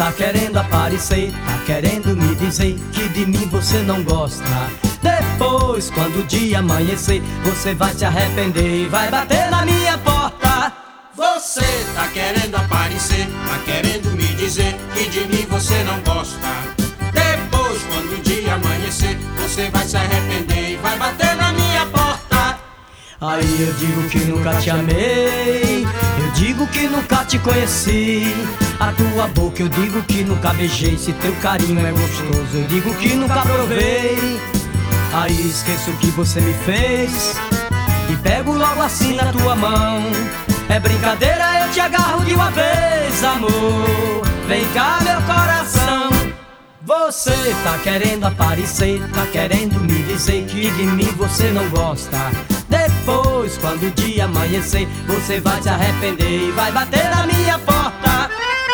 tá querendo aparecer, tá querendo me dizer que de mim você não gosta. Depois, quando o dia amanhecer, você vai se arrepender e vai bater na minha porta. Você tá querendo aparecer, tá querendo me dizer que de mim você não gosta. Depois, quando o dia amanhecer, você vai se arrepender e vai bater na minha porta. Aí eu digo que nunca te amei, eu digo que nunca te conheci. A tua boca eu digo que nunca beijei, se teu carinho é gostoso eu digo que nunca provei. Aí esqueço o que você me fez e pego logo assim na tua mão. É brincadeira, eu te agarro de uma vez, amor. Vem cá, meu coração. Você tá querendo aparecer, tá querendo me dizer que de mim você não gosta. Depois, quando o dia amanhecer, você vai se arrepender e vai bater na minha porta.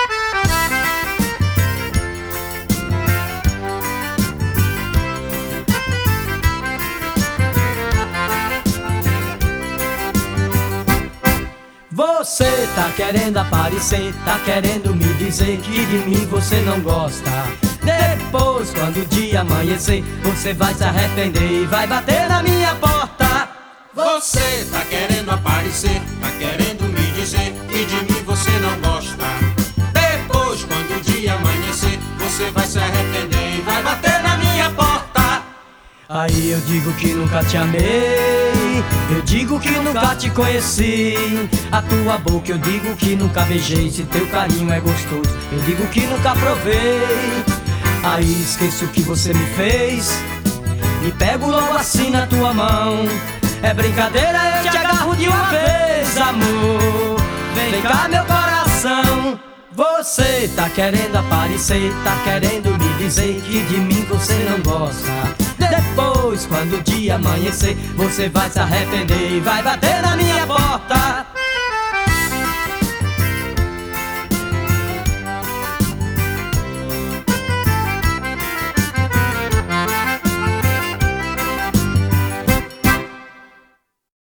Você tá querendo aparecer, tá querendo me dizer que de mim você não gosta. Depois, quando o dia amanhecer, você vai se arrepender e vai bater na minha porta. Você tá querendo aparecer, tá querendo me dizer que de mim você não gosta. Depois, quando o dia amanhecer, você vai se arrepender e vai bater na minha porta. Aí eu digo que nunca te amei, eu digo que nunca te conheci. A tua boca eu digo que nunca beijei, se teu carinho é gostoso eu digo que nunca provei. Aí esqueço o que você me fez e pego logo assim na tua mão. É brincadeira, eu te agarro de uma vez, amor. Vem cá, meu coração. Você tá querendo aparecer, tá querendo me dizer que de mim você não gosta. Depois, quando o dia amanhecer, você vai se arrepender e vai bater na minha porta.